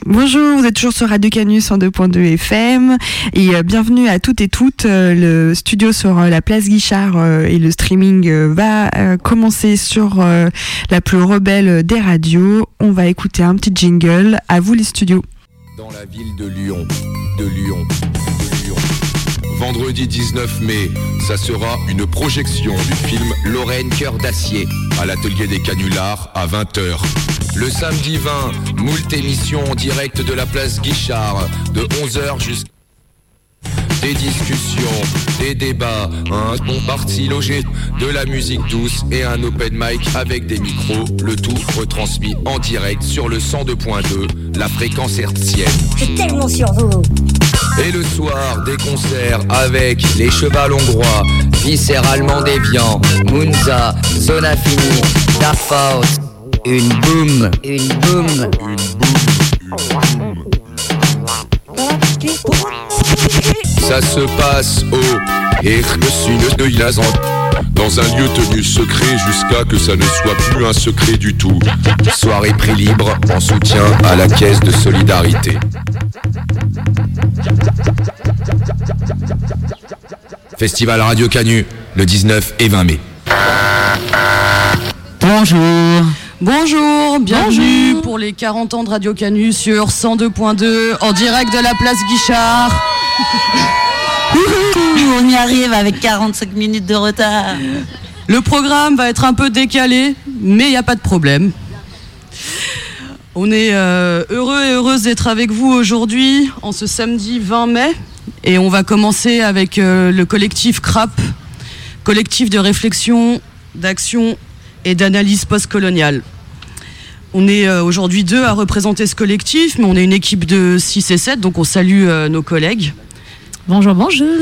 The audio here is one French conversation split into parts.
Bonjour, vous êtes toujours sur Radio Canus 102.2 FM et bienvenue à toutes et toutes. Le studio sur la place Guichard et le streaming va commencer sur la plus rebelle des radios. On va écouter un petit jingle. À vous les studios. Dans la ville de Lyon. Vendredi 19 mai, ça sera une projection du film Lorraine Cœur d'Acier à l'atelier des Canulars à 20h. Le samedi 20, moult émissions en direct de la place Guichard de 11h jusqu'à... Des discussions, des débats, un bon parti logé, de la musique douce et un open mic avec des micros, le tout retransmis en direct sur le 102.2, la fréquence hertzienne. Je suis tellement sur vous. Et le soir, des concerts avec les Chevals Hongrois, Viscéralement Déviant, Munza, Zona Fini, Dark une boum. Ça se passe au Ergesune de Ilazan, dans un lieu tenu secret jusqu'à que ça ne soit plus un secret du tout. Soirée prix libre en soutien à la caisse de solidarité. Festival Radio Canu, le 19 et 20 mai. Bonjour, bienvenue pour les 40 ans de Radio Canu sur 102.2 en direct de la place Guichard. On y arrive avec 45 minutes de retard. Le programme va être un peu décalé, mais il n'y a pas de problème. On est heureux et heureuse d'être avec vous aujourd'hui, en ce samedi 20 mai. Et on va commencer avec le collectif CRAP, collectif de réflexion, d'action et d'analyse postcoloniale. On est aujourd'hui 2 à représenter ce collectif, mais on est une équipe de 6 et 7, donc on salue nos collègues. Bonjour.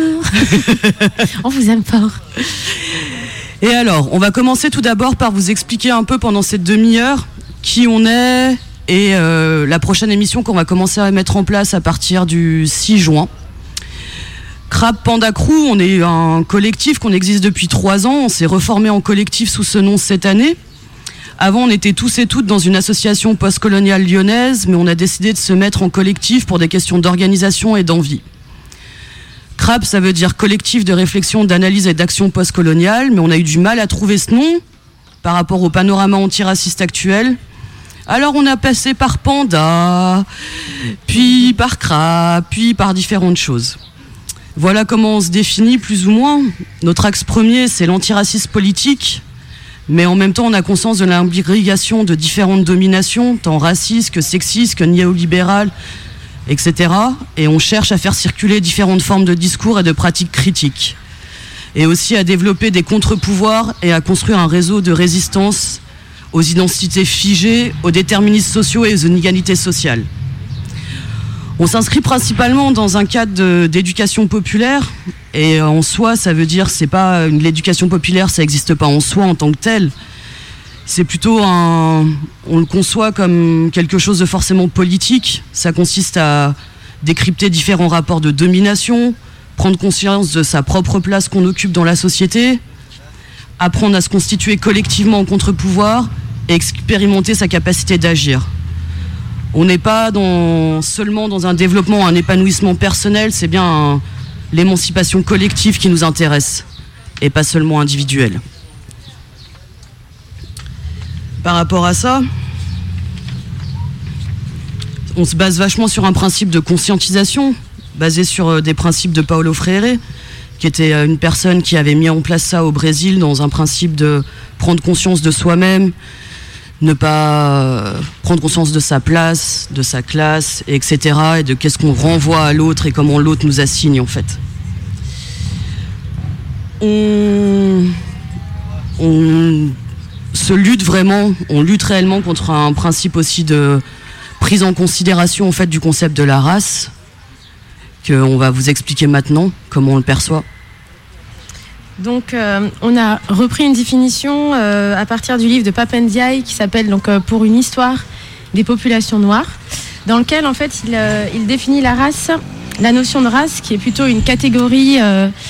On vous aime fort. Et alors, on va commencer tout d'abord par vous expliquer un peu pendant cette demi-heure qui on est et la prochaine émission qu'on va commencer à mettre en place à partir du 6 juin. CRAP Panda Crew, on est un collectif qu'on existe depuis 3 ans. On s'est reformé en collectif sous ce nom cette année. Avant, on était tous et toutes dans une association postcoloniale lyonnaise, mais on a décidé de se mettre en collectif pour des questions d'organisation et d'envie. CRAP, ça veut dire collectif de réflexion, d'analyse et d'action postcoloniale, mais on a eu du mal à trouver ce nom par rapport au panorama antiraciste actuel. Alors on a passé par Panda, puis par CRAP, puis par différentes choses. Voilà comment on se définit plus ou moins. Notre axe premier, c'est l'antiracisme politique, mais en même temps, on a conscience de l'imbrication de différentes dominations, tant racistes que sexistes, que néolibérales, etc. Et on cherche à faire circuler différentes formes de discours et de pratiques critiques. Et aussi à développer des contre-pouvoirs et à construire un réseau de résistance aux identités figées, aux déterminismes sociaux et aux inégalités sociales. On s'inscrit principalement dans un cadre d'éducation populaire, et en soi, ça veut dire, c'est pas l'éducation populaire, ça n'existe pas en soi en tant que tel. C'est plutôt on le conçoit comme quelque chose de forcément politique. Ça consiste à décrypter différents rapports de domination, prendre conscience de sa propre place qu'on occupe dans la société, apprendre à se constituer collectivement en contre-pouvoir et expérimenter sa capacité d'agir. On n'est pas seulement dans un développement, un épanouissement personnel, c'est bien l'émancipation collective qui nous intéresse, et pas seulement individuelle. Par rapport à ça, on se base vachement sur un principe de conscientisation, basé sur des principes de Paulo Freire, qui était une personne qui avait mis en place ça au Brésil, dans un principe de prendre conscience de soi-même, ne pas prendre conscience de sa place, de sa classe, etc. et de qu'est-ce qu'on renvoie à l'autre et comment l'autre nous assigne en fait. On lutte réellement contre un principe aussi de prise en considération en fait du concept de la race, qu'on va vous expliquer maintenant, comment on le perçoit. Donc, on a repris une définition à partir du livre de Pape Ndiaye qui s'appelle donc Pour une histoire des populations noires, dans lequel en fait il définit la race, la notion de race qui est plutôt une catégorie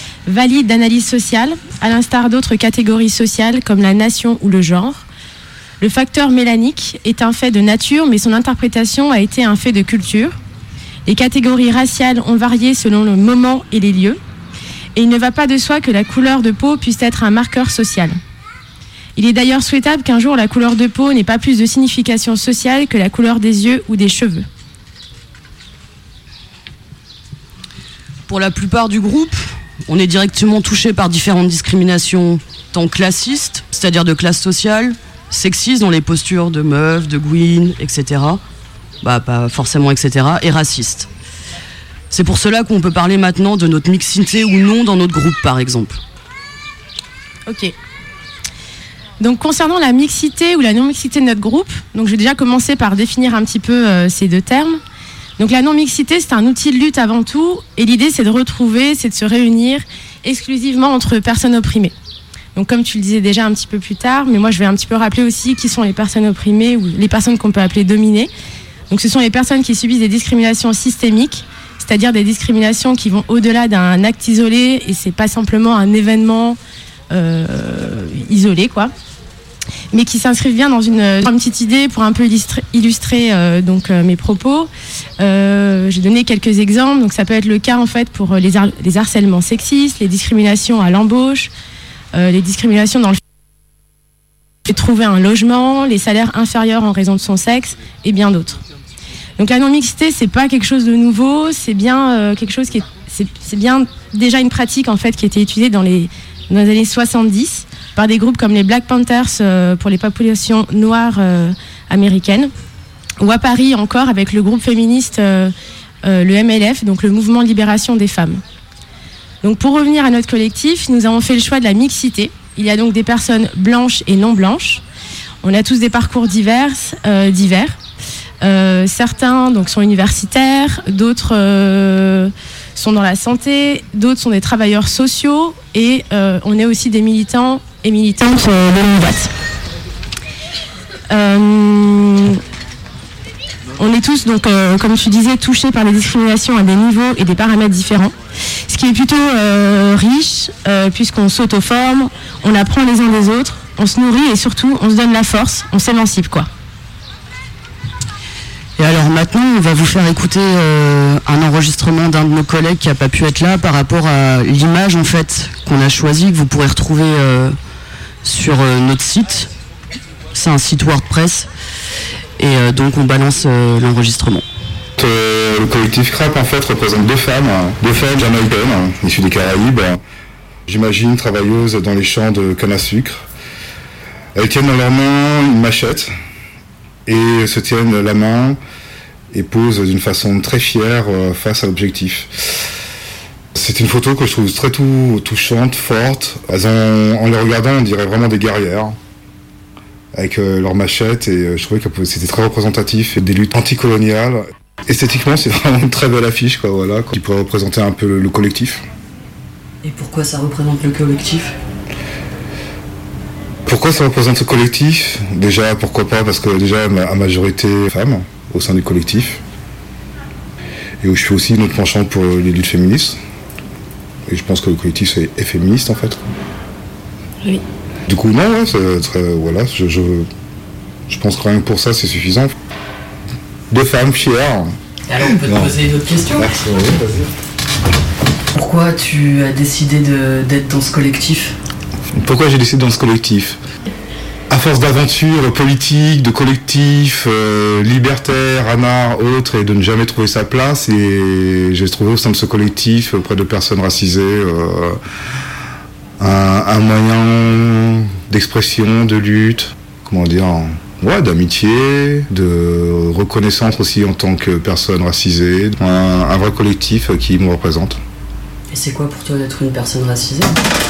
valide d'analyse sociale, à l'instar d'autres catégories sociales comme la nation ou le genre. Le facteur mélanique est un fait de nature, mais son interprétation a été un fait de culture. Les catégories raciales ont varié selon le moment et les lieux. Et il ne va pas de soi que la couleur de peau puisse être un marqueur social. Il est d'ailleurs souhaitable qu'un jour la couleur de peau n'ait pas plus de signification sociale que la couleur des yeux ou des cheveux. Pour la plupart du groupe, on est directement touché par différentes discriminations, tant classistes, c'est-à-dire de classe sociale, sexistes dans les postures de meufs, de gouines, etc. Pas forcément etc. et racistes. C'est pour cela qu'on peut parler maintenant de notre mixité ou non dans notre groupe, par exemple. Ok. Donc concernant la mixité ou la non-mixité de notre groupe, donc je vais déjà commencer par définir un petit peu ces deux termes. Donc la non-mixité, c'est un outil de lutte avant tout, et l'idée c'est de retrouver, c'est de se réunir exclusivement entre personnes opprimées. Donc comme tu le disais déjà un petit peu plus tard, mais moi je vais un petit peu rappeler aussi qui sont les personnes opprimées ou les personnes qu'on peut appeler dominées. Donc ce sont les personnes qui subissent des discriminations systémiques, c'est-à-dire des discriminations qui vont au-delà d'un acte isolé, et c'est pas simplement un événement isolé, quoi, mais qui s'inscrivent bien dans une petite idée pour un peu illustrer mes propos. J'ai donné quelques exemples. Donc ça peut être le cas en fait pour les harcèlements sexistes, les discriminations à l'embauche, les discriminations dans le fait de trouver un logement, les salaires inférieurs en raison de son sexe et bien d'autres. Donc la non-mixité, c'est pas quelque chose de nouveau, c'est bien quelque chose qui c'est bien déjà une pratique en fait qui a été étudiée dans les années 70 par des groupes comme les Black Panthers pour les populations noires américaines, ou à Paris encore avec le groupe féministe le MLF, donc le Mouvement de Libération des Femmes. Donc pour revenir à notre collectif, nous avons fait le choix de la mixité. Il y a donc des personnes blanches et non blanches. On a tous des parcours divers. Certains donc sont universitaires, d'autres sont dans la santé, d'autres sont des travailleurs sociaux, et on est aussi des militants et militantes de longue date. On est tous, donc, comme tu disais, touchés par des discriminations à des niveaux et des paramètres différents, ce qui est plutôt riche, puisqu'on s'auto-forme, on apprend les uns des autres, on se nourrit et surtout on se donne la force, on s'émancipe, quoi. Et alors maintenant, on va vous faire écouter un enregistrement d'un de nos collègues qui n'a pas pu être là par rapport à l'image en fait qu'on a choisie, que vous pourrez retrouver sur notre site. C'est un site WordPress. Et donc on balance l'enregistrement. Le collectif CRAP en fait représente deux femmes jamaïcaines, issues des Caraïbes. J'imagine travailleuses dans les champs de canne à sucre. Elles tiennent dans leurs mains une machette et se tiennent la main et posent d'une façon très fière face à l'objectif. C'est une photo que je trouve très touchante, forte. En les regardant, on dirait vraiment des guerrières avec leurs machettes, et je trouvais que c'était très représentatif des luttes anticoloniales. Esthétiquement, c'est vraiment une très belle affiche, quoi, voilà, qui pourrait représenter un peu le collectif. Et pourquoi ça représente le collectif ? Pourquoi ça représente le collectif ? Déjà, pourquoi pas ? Parce que déjà, à majorité femmes au sein du collectif. Et où je fais aussi une autre penchante pour les luttes féministes. Et je pense que le collectif est féministe, en fait. Oui. Du coup, non, ouais, c'est très, voilà, je pense que rien que pour ça, c'est suffisant. Deux femmes fières. Alors, on peut te poser une autre question ? Merci, oui, vas-y. Pourquoi tu as décidé d'être dans ce collectif ? Pourquoi j'ai décidé dans ce collectif ? À force d'aventures politiques, de collectifs, libertaires, anards, autres, et de ne jamais trouver sa place, et j'ai trouvé au sein de ce collectif, auprès de personnes racisées, un moyen d'expression, de lutte, d'amitié, de reconnaissance aussi en tant que personne racisée, un vrai collectif qui me représente. Et c'est quoi pour toi d'être une personne racisée ?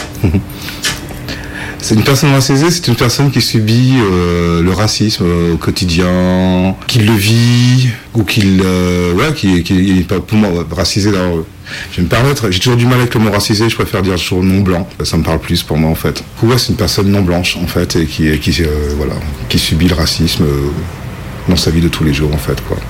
C'est une personne racisée, c'est une personne qui subit le racisme au quotidien, qui le vit, ou qui est pas pour moi racisé. Je vais me permettre, j'ai toujours du mal avec le mot racisé, je préfère dire toujours non blanc, ça me parle plus pour moi en fait. C'est une personne non blanche en fait, et qui subit le racisme dans sa vie de tous les jours en fait, quoi.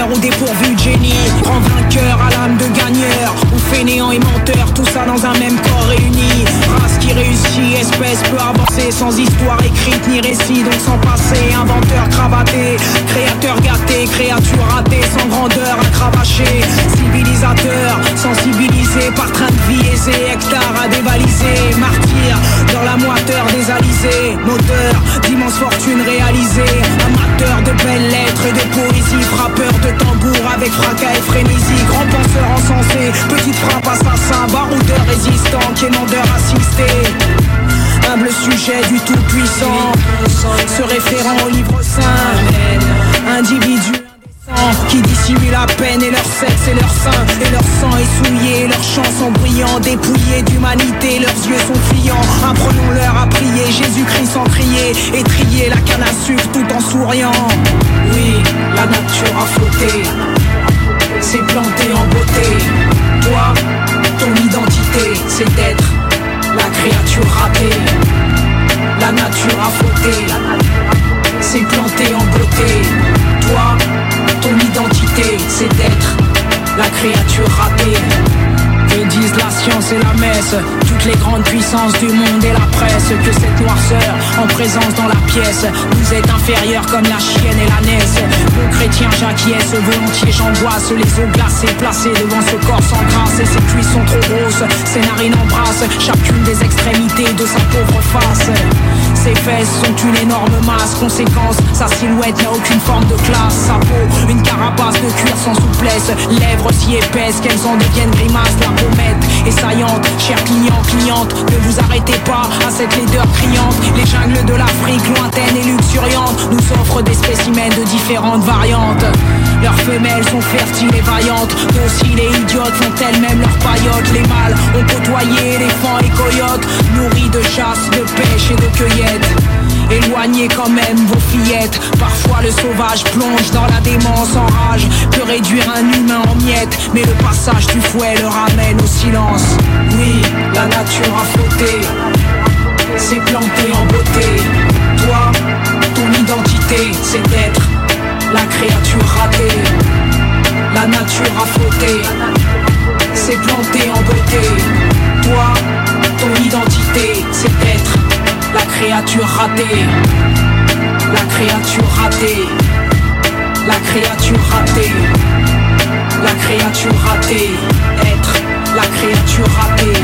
voleur ou dépourvu de génie. Grand vainqueur à l'âme de gagneur, ou fainéant et menteur, tout ça dans un même corps réuni. Race qui réussit, espèce peu avancée, sans histoire écrite ni récit, donc sans passé. Inventeur cravaté, créateur gâté, créature ratée, sans grandeur à cravacher. Civilisateur, sensibilisé par train de vie aisé, hectare à dévaliser. Martyr dans la moiteur des alizés, moteur d'immense fortune réalisée. Amateur de belles lettres et de poésie, frappeur de tambour avec fracas et frénésie. Grand penseur encensé, petite frappe assassin, baroudeur résistant, quémandeur assisté. Humble sujet du tout-puissant, se référant au livre saint. Individu qui dissimule la peine et leur sexe et leur sein. Et leur sang est souillé, leurs chants sont brillants. Dépouillés d'humanité, leurs yeux sont fuyants. Apprenons-leur à prier, Jésus-Christ sans crier. Et trier la canne à sucre tout en souriant. Oui, la nature a flotté, s'est plantée en beauté. Toi, ton identité, c'est d'être la créature ratée. La nature a flotté, s'est plantée en beauté. Toi, ton identité, c'est d'être la créature ratée. Que disent la science et la messe, toutes les grandes puissances du monde et la presse, que cette noirceur en présence dans la pièce nous est inférieure comme la chienne et la naisse. Bon chrétien j'acquiesce, volontiers j'angoisse, les os glacés placés devant ce corps sans grâce. Et ses cuisses sont trop grosses, ses narines embrassent chacune des extrémités de sa pauvre face. Ses fesses sont une énorme masse, conséquence, sa silhouette n'a aucune forme de classe. Sa peau, une carapace de cuir sans souplesse, lèvres si épaisses qu'elles en deviennent grimaces. La pommette est saillante, chers clients, clientes, ne vous arrêtez pas à cette laideur criante. Les jungles de l'Afrique lointaine et luxuriante nous offrent des spécimens de différentes variantes. Leurs femelles sont fertiles et vaillantes, dociles et idiotes font elles-mêmes leurs paillotes. Les mâles ont côtoyé éléphants et coyotes, nourris de chasse, de pêche et de cueillette. Éloignez quand même vos fillettes. Parfois le sauvage plonge dans la démence en rage, peut réduire un humain en miettes, mais le passage du fouet le ramène au silence. Oui, la nature a flotté, s'est plantée en beauté. Toi, ton identité, c'est d'être la créature ratée. La nature a flotté, s'est plantée en beauté. Toi, ton identité, c'est d'être la créature ratée. La créature ratée. La créature ratée. La créature ratée. Être la créature ratée.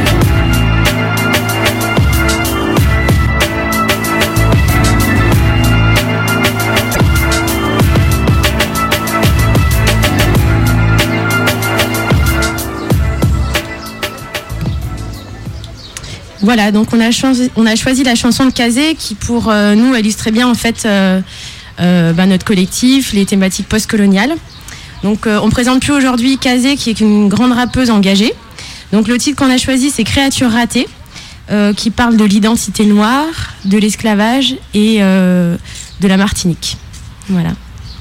Voilà, donc on a choisi la chanson de Kazé qui pour nous illustrait bien en fait notre collectif, les thématiques postcoloniales. Donc on présente plus aujourd'hui Kazé qui est une grande rappeuse engagée. Donc le titre qu'on a choisi c'est Créature ratée, qui parle de l'identité noire, de l'esclavage et de la Martinique. Voilà.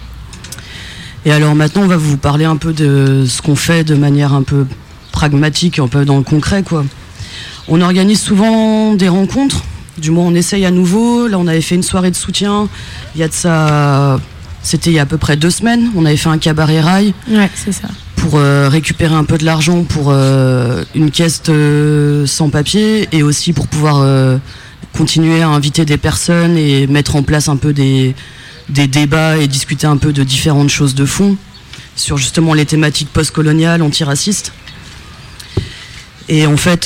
Et alors maintenant on va vous parler un peu de ce qu'on fait de manière un peu pragmatique, un peu dans le concret quoi. On organise souvent des rencontres, du moins on essaye à nouveau. Là on avait fait une soirée de soutien, il y a de ça, c'était il y a à peu près 2 semaines, on avait fait un cabaret rail. Ouais, c'est ça. Pour récupérer un peu de l'argent pour une caisse sans papier et aussi pour pouvoir continuer à inviter des personnes et mettre en place un peu des débats et discuter un peu de différentes choses de fond sur justement les thématiques postcoloniales, antiracistes. Et en fait,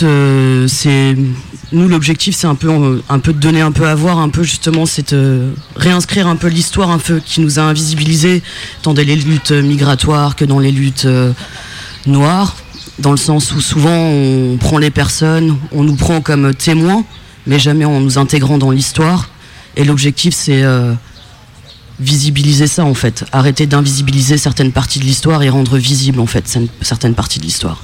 nous l'objectif, c'est un peu de donner un peu à voir, un peu justement, c'est de réinscrire un peu l'histoire un peu qui nous a invisibilisés, tant dans les luttes migratoires que dans les luttes noires, dans le sens où souvent on prend les personnes, on nous prend comme témoins, mais jamais en nous intégrant dans l'histoire. Et l'objectif, c'est visibiliser ça en fait, arrêter d'invisibiliser certaines parties de l'histoire et rendre visible en fait certaines parties de l'histoire.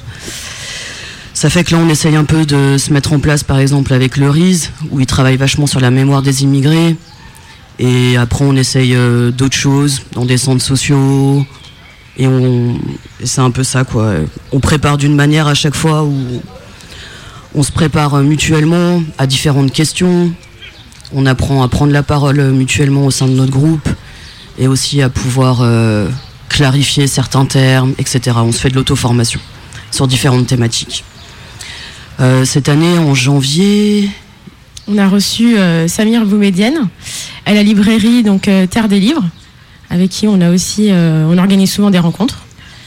Ça fait que là on essaye un peu de se mettre en place par exemple avec le RISE où ils travaillent vachement sur la mémoire des immigrés et après on essaye d'autres choses dans des centres sociaux et c'est un peu ça quoi. On prépare d'une manière à chaque fois où on se prépare mutuellement à différentes questions, on apprend à prendre la parole mutuellement au sein de notre groupe et aussi à pouvoir clarifier certains termes, etc. On se fait de l'auto-formation sur différentes thématiques. Cette année, en janvier... On a reçu Samir Boumedienne à la librairie donc, Terre des Livres, avec qui on a aussi, on organise souvent des rencontres.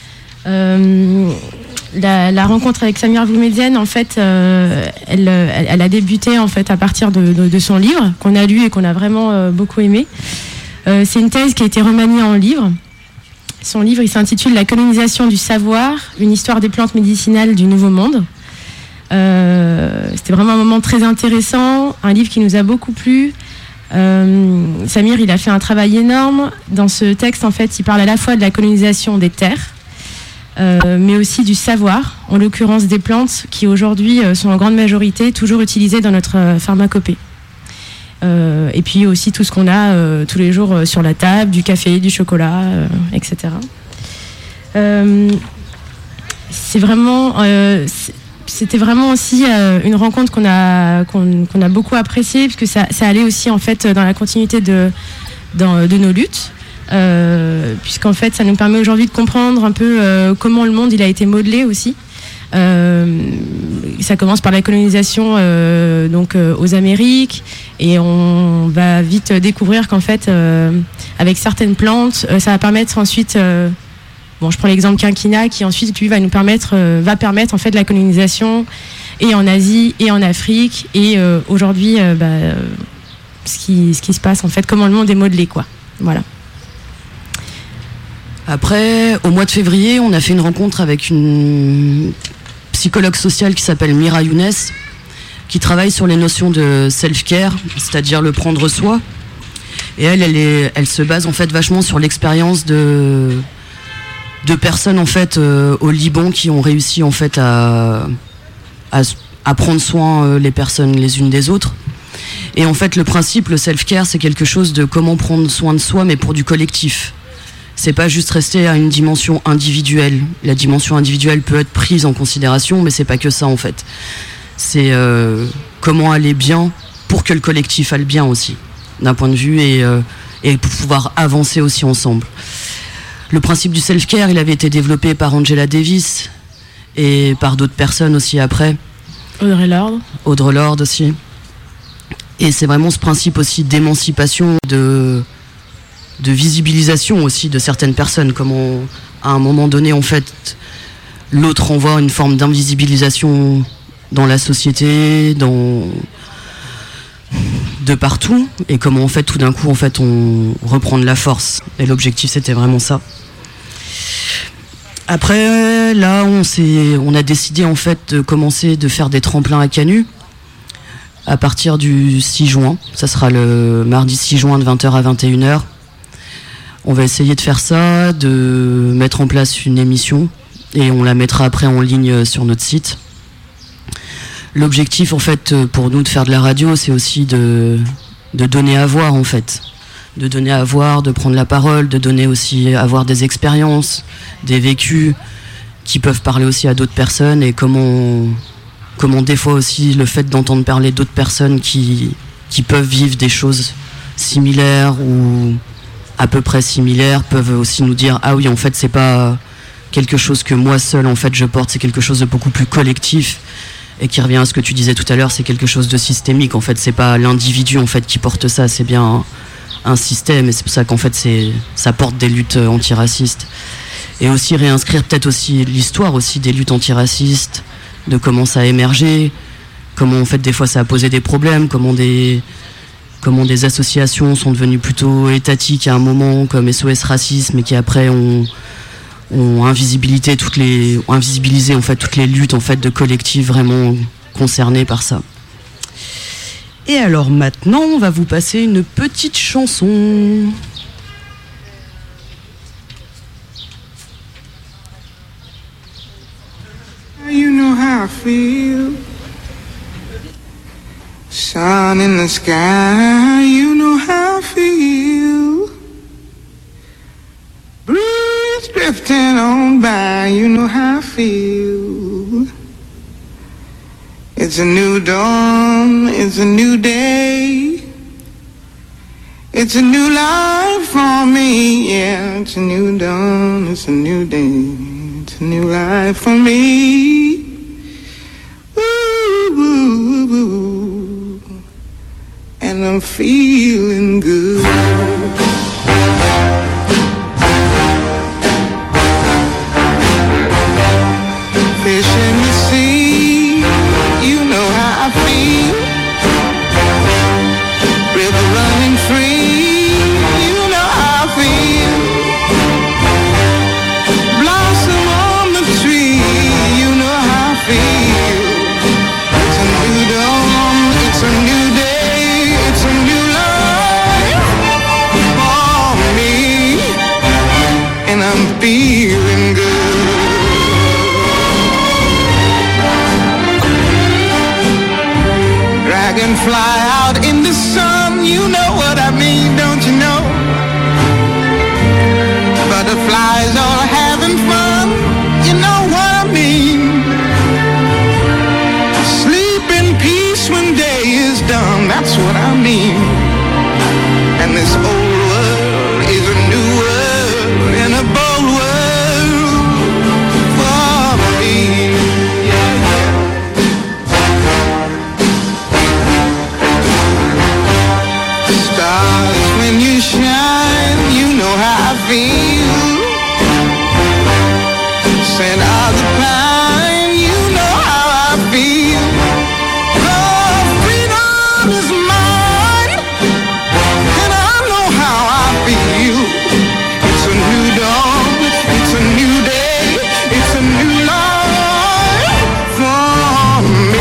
La rencontre avec Samir Boumedienne, en fait, elle a débuté en fait à partir de son livre qu'on a lu et qu'on a vraiment beaucoup aimé. C'est une thèse qui a été remaniée en livre. Son livre, il s'intitule « La colonisation du savoir, une histoire des plantes médicinales du Nouveau Monde ». C'était vraiment un moment très intéressant, un livre qui nous a beaucoup plu. Samir, il a fait un travail énorme. Dans ce texte, en fait, il parle à la fois de la colonisation des terres, mais aussi du savoir, en l'occurrence des plantes qui aujourd'hui sont en grande majorité toujours utilisées dans notre pharmacopée. Et puis aussi tout ce qu'on a tous les jours sur la table, du café, du chocolat, etc. C'était vraiment aussi une rencontre qu'on a beaucoup appréciée, parce que ça allait aussi en fait dans la continuité de nos luttes. Puisqu'en fait ça nous permet aujourd'hui de comprendre un peu comment le monde il a été modelé aussi. Ça commence par la colonisation donc aux Amériques, et on va vite découvrir qu'en fait avec certaines plantes ça va permettre ensuite je prends l'exemple quinquina qui ensuite lui va permettre en fait la colonisation et en Asie et en Afrique, et aujourd'hui ce qui se passe en fait, comment le monde est modelé quoi. Voilà. Après, au mois de février, on a fait une rencontre avec une psychologue sociale qui s'appelle Mira Younes, qui travaille sur les notions de self-care, c'est-à-dire le prendre soi. Et elle se base en fait vachement sur l'expérience de personnes en fait au Liban qui ont réussi en fait à prendre soin les personnes les unes des autres. Et en fait, le principe, le self-care, c'est quelque chose de comment prendre soin de soi, mais pour du collectif. C'est pas juste rester à une dimension individuelle. La dimension individuelle peut être prise en considération, mais c'est pas que ça en fait. C'est comment aller bien pour que le collectif aille bien aussi, d'un point de vue, et pour pouvoir avancer aussi ensemble. Le principe du self-care, il avait été développé par Angela Davis et par d'autres personnes aussi après. Audre Lorde aussi. Et c'est vraiment ce principe aussi d'émancipation, de visibilisation aussi de certaines personnes, comment à un moment donné en fait l'autre envoie une forme d'invisibilisation dans la société, de partout, et comment en fait tout d'un coup en fait on reprend de la force. Et l'objectif c'était vraiment ça. Après là on a décidé en fait de commencer de faire des tremplins à Canu à partir du 6 juin. Ça sera le mardi 6 juin de 20h à 21h. On va essayer de faire ça, de mettre en place une émission, et on la mettra après en ligne sur notre site. L'objectif en fait pour nous de faire de la radio, c'est aussi de donner à voir en fait. De donner à voir, de prendre la parole, de donner aussi à voir des expériences, des vécus qui peuvent parler aussi à d'autres personnes, et comment des fois aussi le fait d'entendre parler d'autres personnes qui peuvent vivre des choses similaires ou à peu près similaires peuvent aussi nous dire ah oui en fait c'est pas quelque chose que moi seul en fait je porte, c'est quelque chose de beaucoup plus collectif, et qui revient à ce que tu disais tout à l'heure, c'est quelque chose de systémique en fait, c'est pas l'individu en fait qui porte ça, c'est bien un système, et c'est pour ça qu'en fait ça porte des luttes antiracistes, et aussi réinscrire peut-être aussi l'histoire aussi des luttes antiracistes, de comment ça a émergé, comment en fait des fois ça a posé des problèmes, comment des associations sont devenues plutôt étatiques à un moment, comme SOS Racisme, et qui après ont invisibilisé en fait toutes les luttes en fait de collectifs vraiment concernés par ça. Et alors maintenant, on va vous passer une petite chanson. You know how I feel. Sun in the sky, you know how I feel. Breeze drifting on by, you know how I feel. It's a new dawn, it's a new day. It's a new life for me, yeah. It's a new dawn, it's a new day. It's a new life for me. Ooh, ooh, ooh. And I'm feeling good. Fish in the sea, you know how I feel. River running free, you know how I feel. Blossom on the tree, you know how I feel. It's a new dawn, it's a new day, it's a new life for me. And I'm feeling good. Dragonfly out in the sun, you know what I mean, don't you know? Butterflies all having fun, you know what I mean. Sleep in peace when day is done, that's what I mean. And this old world is a new world and a bold world for me. Stars, when you shine, you know how I feel. Scent of the pine, you know how I feel. Oh, freedom is mine, and I know how I feel. It's a new dawn, it's a new day, it's a new life for me.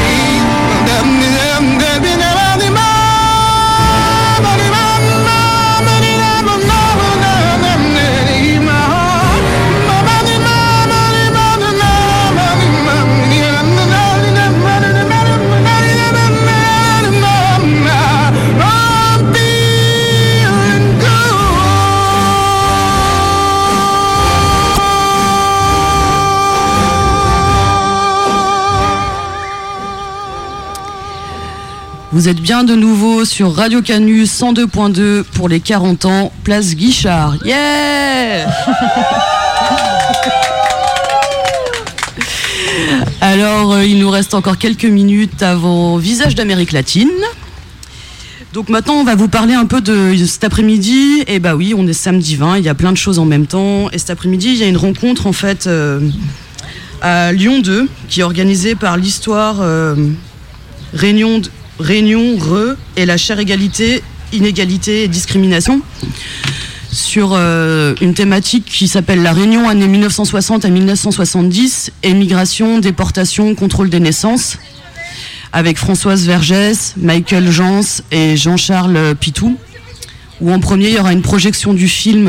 Vous êtes bien de nouveau sur Radio Canus 102.2 pour les 40 ans, place Guichard. Yeah. Alors, il nous reste encore quelques minutes avant Visage d'Amérique latine. Donc maintenant, on va vous parler un peu de cet après-midi. Et bah oui, on est samedi 20, il y a plein de choses en même temps. Et cet après-midi, il y a une rencontre en fait à Lyon 2 qui est organisée par l'Histoire Réunion Re et la chaire égalité, inégalité et discrimination sur une thématique qui s'appelle la Réunion années 1960 à 1970, émigration, déportation, contrôle des naissances, avec Françoise Vergès, Michael Jans et Jean-Charles Pitou, où en premier il y aura une projection du film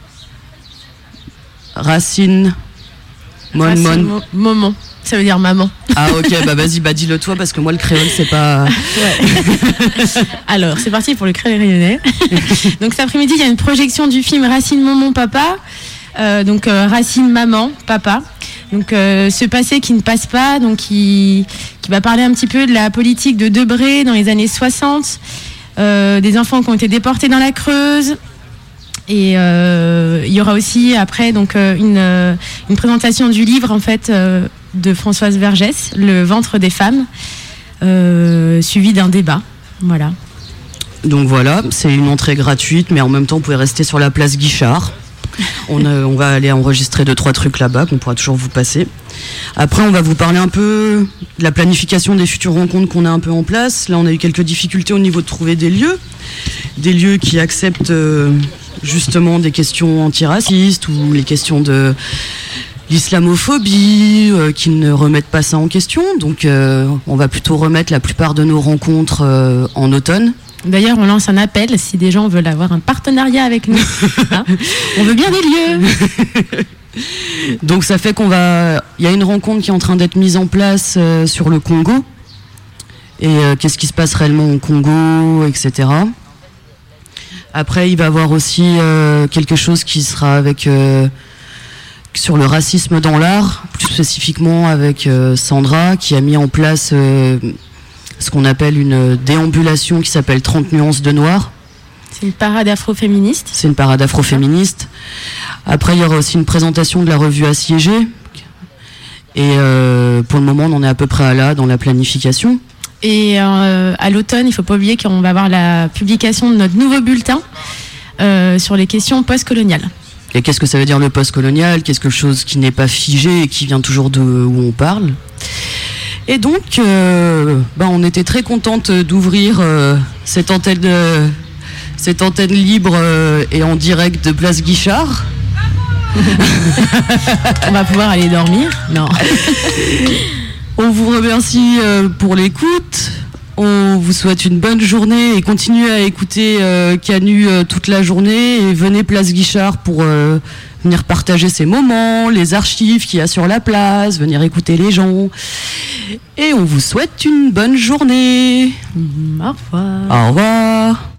Racine Moment. Ça veut dire maman. Ah ok, bah vas-y, bah dis-le toi parce que moi le créole c'est pas... Ouais. Alors, c'est parti pour le créole réunionnais. Donc cet après-midi, il y a une projection du film Racine Maman Papa. Racine Maman Papa. Donc ce passé qui ne passe pas, donc qui va parler un petit peu de la politique de Debré dans les années 60, des enfants qui ont été déportés dans la Creuse. Et il y aura aussi après donc une présentation du livre en fait de Françoise Vergès, Le ventre des femmes, suivi d'un débat. Voilà. Donc voilà, c'est une entrée gratuite, mais en même temps, vous pouvez rester sur la place Guichard. On va aller enregistrer 2-3 trucs là-bas qu'on pourra toujours vous passer. Après, on va vous parler un peu de la planification des futures rencontres qu'on a un peu en place. Là, on a eu quelques difficultés au niveau de trouver des lieux qui acceptent justement des questions antiracistes ou les questions de l'islamophobie, qui ne remettent pas ça en question. Donc, on va plutôt remettre la plupart de nos rencontres en automne. D'ailleurs, on lance un appel si des gens veulent avoir un partenariat avec nous. Hein, on veut bien des lieux. Donc ça fait il y a une rencontre qui est en train d'être mise en place sur le Congo. Et qu'est-ce qui se passe réellement au Congo, etc. Après, il va y avoir aussi quelque chose qui sera sur le racisme dans l'art, plus spécifiquement avec Sandra, qui a mis en place ce qu'on appelle une déambulation qui s'appelle 30 nuances de noir. C'est une parade afroféministe. C'est une parade afroféministe. Après, il y aura aussi une présentation de la revue Assiégée. Et pour le moment, on en est à peu près là, dans la planification. Et à l'automne, il ne faut pas oublier qu'on va avoir la publication de notre nouveau bulletin sur les questions postcoloniales. Et qu'est-ce que ça veut dire le post-colonial? Quelque chose qui n'est pas figé et qui vient toujours de où on parle. Et donc, on était très contente d'ouvrir cette antenne libre et en direct de Place Guichard. On va pouvoir aller dormir. Non. On vous remercie pour l'écoute. On vous souhaite une bonne journée et continuez à écouter Canu toute la journée et venez Place Guichard pour venir partager ces moments, les archives qu'il y a sur la place, venir écouter les gens. Et on vous souhaite une bonne journée. Au revoir. Au revoir.